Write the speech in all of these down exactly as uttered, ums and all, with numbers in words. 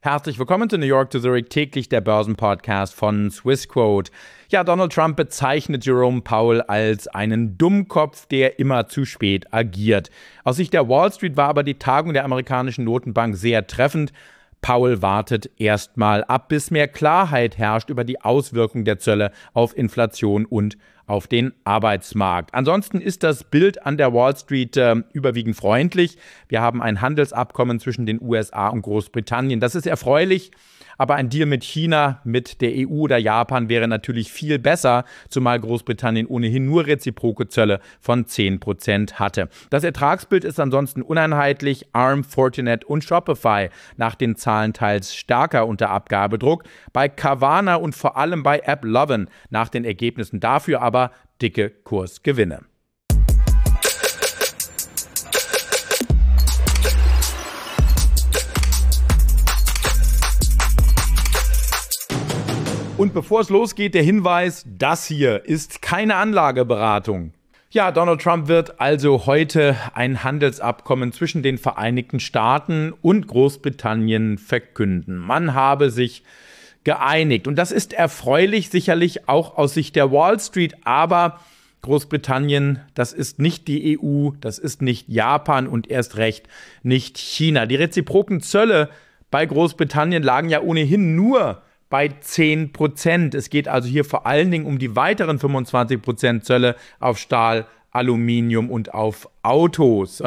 Herzlich willkommen zu New York to Zurich, täglich der Börsenpodcast von Swissquote. Ja, Donald Trump bezeichnet Jerome Powell als einen Dummkopf, der immer zu spät agiert. Aus Sicht der Wall Street war aber die Tagung der amerikanischen Notenbank sehr treffend. Powell wartet erstmal ab, bis mehr Klarheit herrscht über die Auswirkungen der Zölle auf Inflation und auf den Arbeitsmarkt. Ansonsten ist das Bild an der Wall Street äh, überwiegend freundlich. Wir haben ein Handelsabkommen zwischen den U S A und Großbritannien. Das ist erfreulich, aber ein Deal mit China, mit der E U oder Japan wäre natürlich viel besser, zumal Großbritannien ohnehin nur reziproke Zölle von zehn Prozent hatte. Das Ertragsbild ist ansonsten uneinheitlich. Arm, Fortinet und Shopify nach den Zahlen teils stärker unter Abgabedruck. Bei Carvana und vor allem bei AppLovin nach den Ergebnissen dafür aber dicke Kursgewinne. Und bevor es losgeht, der Hinweis, das hier ist keine Anlageberatung. Ja, Donald Trump wird also heute ein Handelsabkommen zwischen den Vereinigten Staaten und Großbritannien verkünden. Man habe sich geeinigt und das ist erfreulich, sicherlich auch aus Sicht der Wall Street, aber Großbritannien, das ist nicht die E U, das ist nicht Japan und erst recht nicht China. Die reziproken Zölle bei Großbritannien lagen ja ohnehin nur bei zehn Prozent. Es geht also hier vor allen Dingen um die weiteren fünfundzwanzig Prozent Zölle auf Stahl, Aluminium und auf Autos.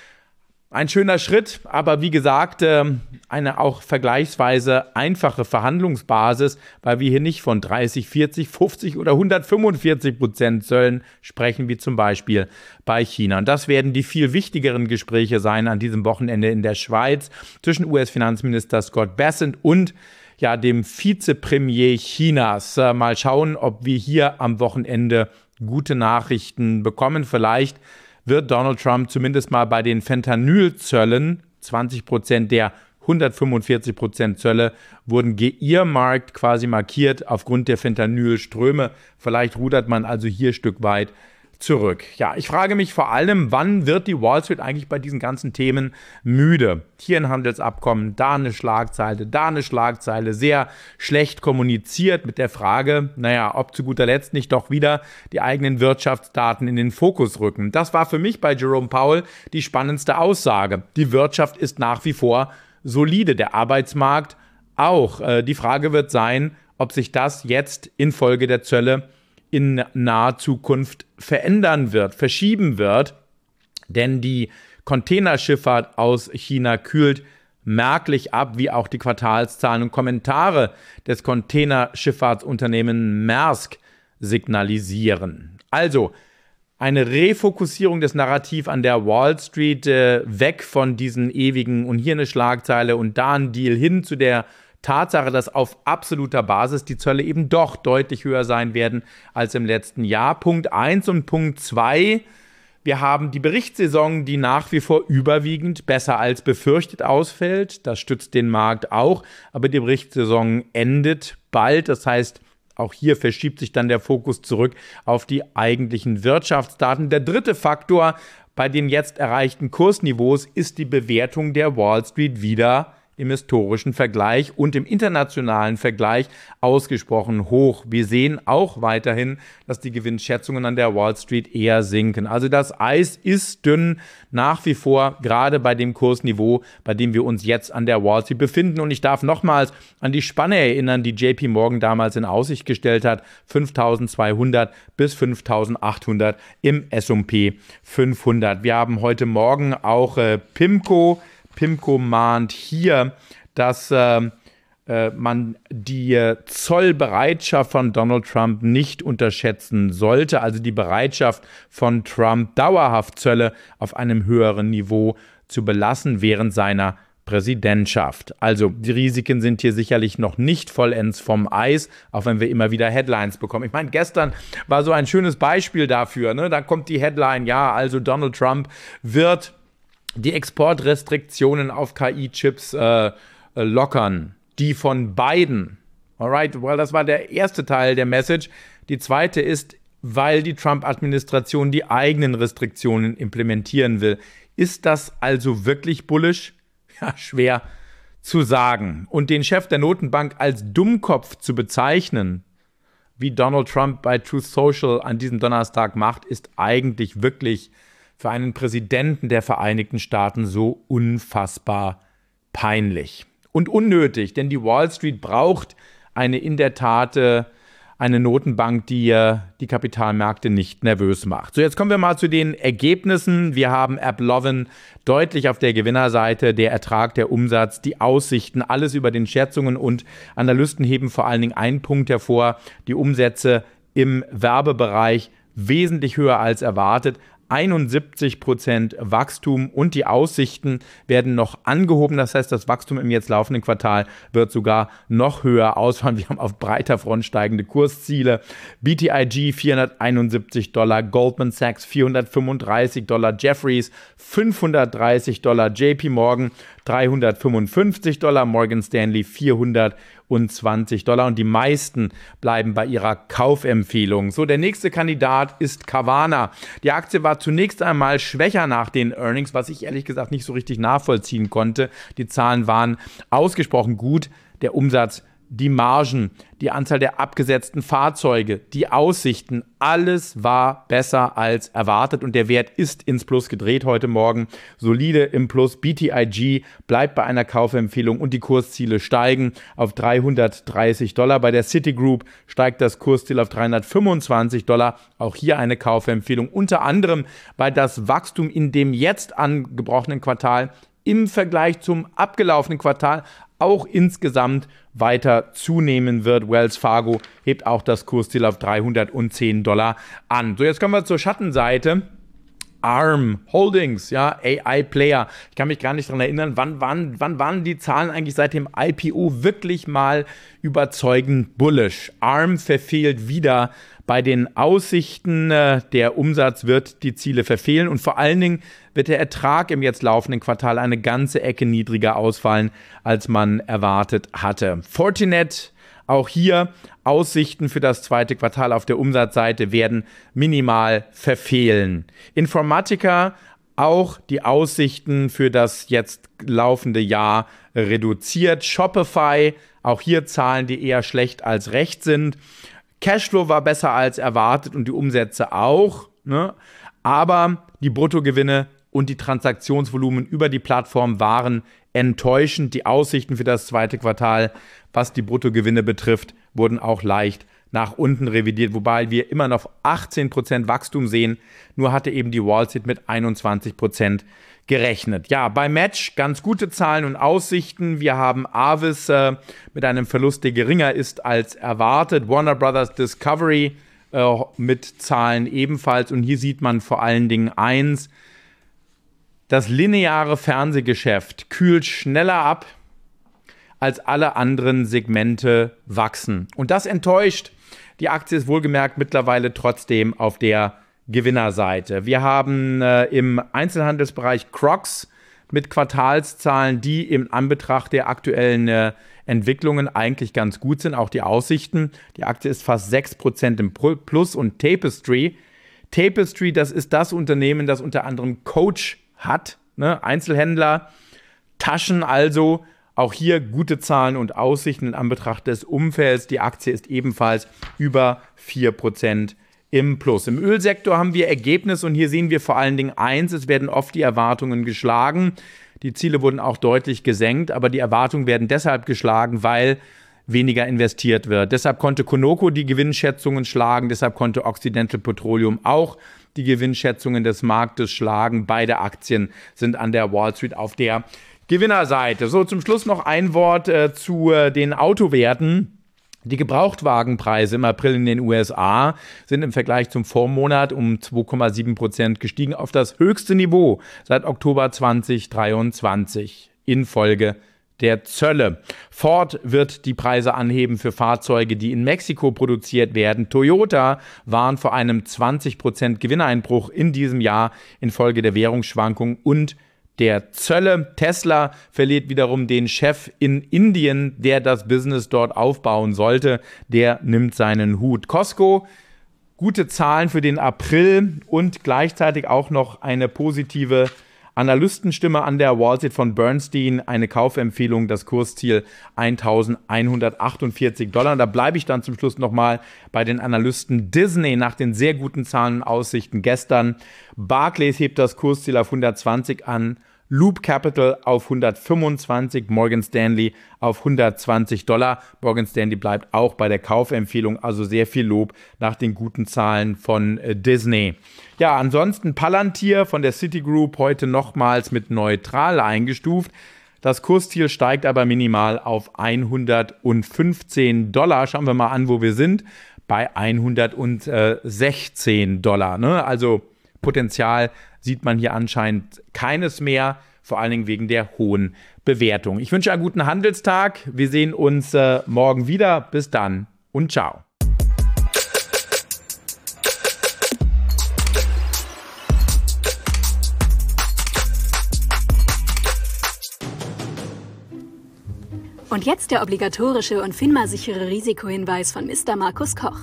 Ein schöner Schritt, aber wie gesagt, eine auch vergleichsweise einfache Verhandlungsbasis, weil wir hier nicht von dreißig, vierzig, fünfzig oder hundertfünfundvierzig Prozent Zöllen sprechen, wie zum Beispiel bei China. Und das werden die viel wichtigeren Gespräche sein an diesem Wochenende in der Schweiz zwischen U S-Finanzminister Scott Bessent und ja, dem Vizepremier Chinas. Äh, mal schauen, ob wir hier am Wochenende gute Nachrichten bekommen. Vielleicht wird Donald Trump zumindest mal bei den Fentanylzöllen, zwanzig Prozent der hundertfünfundvierzig Prozent Zölle wurden geearmarkt, quasi markiert aufgrund der Fentanylströme. Vielleicht rudert man also hier ein Stück weit zurück. Ja, ich frage mich vor allem, wann wird die Wall Street eigentlich bei diesen ganzen Themen müde? Hier ein Handelsabkommen, da eine Schlagzeile, da eine Schlagzeile, sehr schlecht kommuniziert mit der Frage, naja, ob zu guter Letzt nicht doch wieder die eigenen Wirtschaftsdaten in den Fokus rücken. Das war für mich bei Jerome Powell die spannendste Aussage. Die Wirtschaft ist nach wie vor solide, der Arbeitsmarkt auch. Äh, die Frage wird sein, ob sich das jetzt infolge der Zölle in naher Zukunft verändern wird, verschieben wird, denn die Containerschifffahrt aus China kühlt merklich ab, wie auch die Quartalszahlen und Kommentare des Containerschifffahrtsunternehmens Maersk signalisieren. Also eine Refokussierung des Narrativs an der Wall Street, äh, weg von diesen ewigen und hier eine Schlagzeile und da ein Deal hin zu der Tatsache, dass auf absoluter Basis die Zölle eben doch deutlich höher sein werden als im letzten Jahr. Punkt eins und Punkt zwei. Wir haben die Berichtssaison, die nach wie vor überwiegend besser als befürchtet ausfällt. Das stützt den Markt auch. Aber die Berichtssaison endet bald. Das heißt, auch hier verschiebt sich dann der Fokus zurück auf die eigentlichen Wirtschaftsdaten. Der dritte Faktor bei den jetzt erreichten Kursniveaus ist die Bewertung der Wall Street wieder im historischen Vergleich und im internationalen Vergleich ausgesprochen hoch. Wir sehen auch weiterhin, dass die Gewinnschätzungen an der Wall Street eher sinken. Also das Eis ist dünn nach wie vor, gerade bei dem Kursniveau, bei dem wir uns jetzt an der Wall Street befinden. Und ich darf nochmals an die Spanne erinnern, die J P Morgan damals in Aussicht gestellt hat. fünftausendzweihundert bis fünftausendachthundert im S und P fünfhundert. Wir haben heute Morgen auch äh, PIMCO PIMCO mahnt hier, dass äh, äh, man die äh, Zollbereitschaft von Donald Trump nicht unterschätzen sollte. Also die Bereitschaft von Trump, dauerhaft Zölle auf einem höheren Niveau zu belassen während seiner Präsidentschaft. Also die Risiken sind hier sicherlich noch nicht vollends vom Eis, auch wenn wir immer wieder Headlines bekommen. Ich meine, gestern war so ein schönes Beispiel dafür, ne? Da kommt die Headline, ja, also Donald Trump wird die Exportrestriktionen auf K I-Chips äh, lockern, die von Biden. Alright, well, das war der erste Teil der Message. Die zweite ist, weil die Trump-Administration die eigenen Restriktionen implementieren will. Ist das also wirklich bullish? Ja, schwer zu sagen und den Chef der Notenbank als Dummkopf zu bezeichnen, wie Donald Trump bei Truth Social an diesem Donnerstag macht, ist eigentlich wirklich für einen Präsidenten der Vereinigten Staaten so unfassbar peinlich und unnötig, denn die Wall Street braucht eine in der Tat äh, eine Notenbank, die äh, die Kapitalmärkte nicht nervös macht. So, jetzt kommen wir mal zu den Ergebnissen. Wir haben AppLovin deutlich auf der Gewinnerseite, der Ertrag, der Umsatz, die Aussichten, alles über den Schätzungen, und Analysten heben vor allen Dingen einen Punkt hervor: die Umsätze im Werbebereich wesentlich höher als erwartet. einundsiebzig Prozent Wachstum, und die Aussichten werden noch angehoben. Das heißt, das Wachstum im jetzt laufenden Quartal wird sogar noch höher ausfallen. Wir haben auf breiter Front steigende Kursziele. B T I G vierhunderteinundsiebzig Dollar, Goldman Sachs vierhundertfünfunddreißig Dollar, Jefferies fünfhundertdreißig Dollar, J P Morgan dreihundertfünfundfünfzig Dollar, Morgan Stanley vierhundertzwanzig Dollar, und die meisten bleiben bei ihrer Kaufempfehlung. So, der nächste Kandidat ist Carvana. Die Aktie war zunächst einmal schwächer nach den Earnings, was ich ehrlich gesagt nicht so richtig nachvollziehen konnte. Die Zahlen waren ausgesprochen gut, der Umsatz, die Margen, die Anzahl der abgesetzten Fahrzeuge, die Aussichten, alles war besser als erwartet, und der Wert ist ins Plus gedreht heute Morgen. Solide im Plus. B T I G bleibt bei einer Kaufempfehlung und die Kursziele steigen auf dreihundertdreißig Dollar. Bei der Citigroup steigt das Kursziel auf dreihundertfünfundzwanzig Dollar. Auch hier eine Kaufempfehlung, unter anderem, weil das Wachstum in dem jetzt angebrochenen Quartal im Vergleich zum abgelaufenen Quartal auch insgesamt weiter zunehmen wird. Wells Fargo hebt auch das Kursziel auf dreihundertzehn Dollar an. So, jetzt kommen wir zur Schattenseite. ARM Holdings, ja, A I-Player. Ich kann mich gar nicht daran erinnern, wann waren, wann waren die Zahlen eigentlich seit dem I P O wirklich mal überzeugend bullish. ARM verfehlt wieder bei den Aussichten. Der Umsatz wird die Ziele verfehlen, und vor allen Dingen wird der Ertrag im jetzt laufenden Quartal eine ganze Ecke niedriger ausfallen, als man erwartet hatte. Fortinet, auch hier Aussichten für das zweite Quartal auf der Umsatzseite werden minimal verfehlen. Informatica, auch die Aussichten für das jetzt laufende Jahr reduziert. Shopify, auch hier Zahlen, die eher schlecht als recht sind. Cashflow war besser als erwartet und die Umsätze auch, ne? Aber die Bruttogewinne und die Transaktionsvolumen über die Plattform waren enttäuschend. Die Aussichten für das zweite Quartal, was die Bruttogewinne betrifft, wurden auch leicht nach unten revidiert, wobei wir immer noch achtzehn Prozent Wachstum sehen. Nur hatte eben die Wall Street mit einundzwanzig Prozent gerechnet. Ja, bei Match ganz gute Zahlen und Aussichten. Wir haben Avis äh, mit einem Verlust, der geringer ist als erwartet. Warner Brothers Discovery äh, mit Zahlen ebenfalls. Und hier sieht man vor allen Dingen eins: Das lineare Fernsehgeschäft kühlt schneller ab, als alle anderen Segmente wachsen. Und das enttäuscht. Die Aktie ist wohlgemerkt mittlerweile trotzdem auf der Gewinnerseite. Wir haben äh, im Einzelhandelsbereich Crocs mit Quartalszahlen, die im Anbetracht der aktuellen äh, Entwicklungen eigentlich ganz gut sind, auch die Aussichten. Die Aktie ist fast sechs Prozent im Plus. Und Tapestry, Tapestry, das ist das Unternehmen, das unter anderem Coach hat, ne? Einzelhändler, Taschen also. Auch hier gute Zahlen und Aussichten in Anbetracht des Umfelds. Die Aktie ist ebenfalls über vier Prozent im Plus. Im Ölsektor haben wir Ergebnis, und hier sehen wir vor allen Dingen eins: Es werden oft die Erwartungen geschlagen. Die Ziele wurden auch deutlich gesenkt, aber die Erwartungen werden deshalb geschlagen, weil weniger investiert wird. Deshalb konnte Conoco die Gewinnschätzungen schlagen, deshalb konnte Occidental Petroleum auch die Gewinnschätzungen des Marktes schlagen. Beide Aktien sind an der Wall Street auf der Gewinnerseite. So, zum Schluss noch ein Wort äh, zu äh, den Autowerten. Die Gebrauchtwagenpreise im April in den U S A sind im Vergleich zum Vormonat um zwei Komma sieben Prozent gestiegen auf das höchste Niveau seit Oktober zweitausenddreiundzwanzig infolge der Zölle. Ford wird die Preise anheben für Fahrzeuge, die in Mexiko produziert werden. Toyota warnt vor einem zwanzig Prozent Gewinneinbruch in diesem Jahr infolge der Währungsschwankungen und der Zölle. Tesla verliert wiederum den Chef in Indien, der das Business dort aufbauen sollte. Der nimmt seinen Hut. Costco, gute Zahlen für den April und gleichzeitig auch noch eine positive Analystenstimme an der Wall Street von Bernstein, eine Kaufempfehlung, das Kursziel eintausendeinhundertachtundvierzig Dollar. Und da bleibe ich dann zum Schluss nochmal bei den Analysten. Disney nach den sehr guten Zahlen und Aussichten gestern. Barclays hebt das Kursziel auf hundertzwanzig an. Loop Capital auf hundertfünfundzwanzig, Morgan Stanley auf hundertzwanzig Dollar. Morgan Stanley bleibt auch bei der Kaufempfehlung, also sehr viel Lob nach den guten Zahlen von äh, Disney. Ja, ansonsten Palantir von der Citigroup heute nochmals mit neutral eingestuft. Das Kursziel steigt aber minimal auf hundertfünfzehn Dollar. Schauen wir mal an, wo wir sind. Bei hundertsechzehn Dollar. Ne? Also Potenzial sieht man hier anscheinend keines mehr, vor allen Dingen wegen der hohen Bewertung. Ich wünsche einen guten Handelstag. Wir sehen uns äh, morgen wieder. Bis dann und ciao. Und jetzt der obligatorische und FINMA-sichere Risikohinweis von Mister Markus Koch.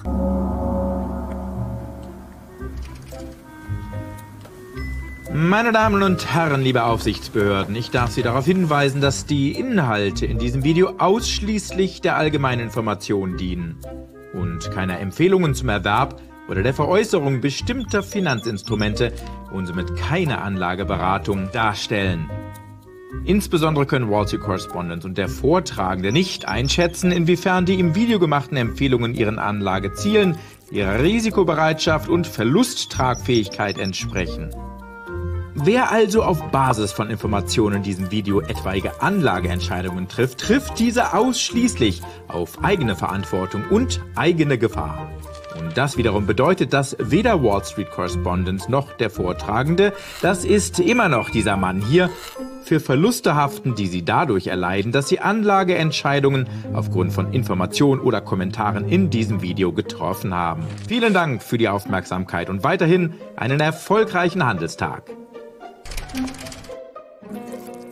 Meine Damen und Herren, liebe Aufsichtsbehörden, ich darf Sie darauf hinweisen, dass die Inhalte in diesem Video ausschließlich der allgemeinen Information dienen und keine Empfehlungen zum Erwerb oder der Veräußerung bestimmter Finanzinstrumente und somit keine Anlageberatung darstellen. Insbesondere können Wall Street Correspondent und der Vortragende nicht einschätzen, inwiefern die im Video gemachten Empfehlungen ihren Anlagezielen, ihrer Risikobereitschaft und Verlusttragfähigkeit entsprechen. Wer also auf Basis von Informationen in diesem Video etwaige Anlageentscheidungen trifft, trifft diese ausschließlich auf eigene Verantwortung und eigene Gefahr. Und das wiederum bedeutet, dass weder Wall Street Correspondent noch der Vortragende, das ist immer noch dieser Mann hier, für Verluste haften, die sie dadurch erleiden, dass sie Anlageentscheidungen aufgrund von Informationen oder Kommentaren in diesem Video getroffen haben. Vielen Dank für die Aufmerksamkeit und weiterhin einen erfolgreichen Handelstag.